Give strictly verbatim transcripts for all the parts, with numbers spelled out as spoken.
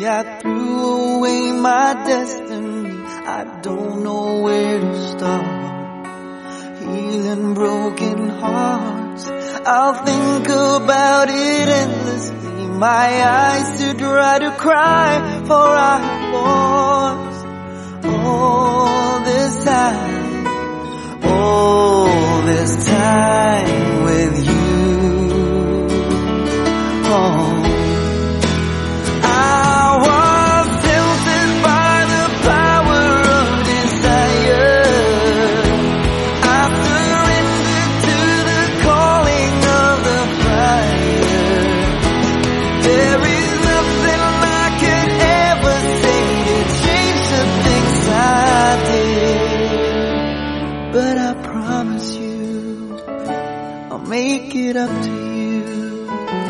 I threw away my destiny. I don't know where to start. Healing broken hearts, I'll think about it endlessly. My eyes too dry to cry, for I was all this time, all this time with you. Oh. But I promise you, I'll make it up to you.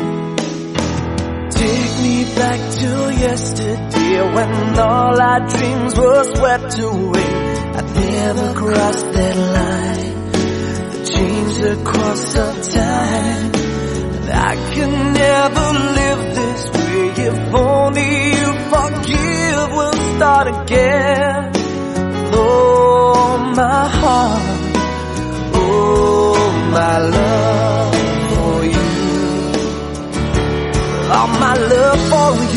Take me back to yesterday, when all our dreams were swept away. I never crossed that line, the change the course of time. And I can never live this way. If only you forgive, we'll start again. Oh, my heart, oh, my love for you, all my love for you.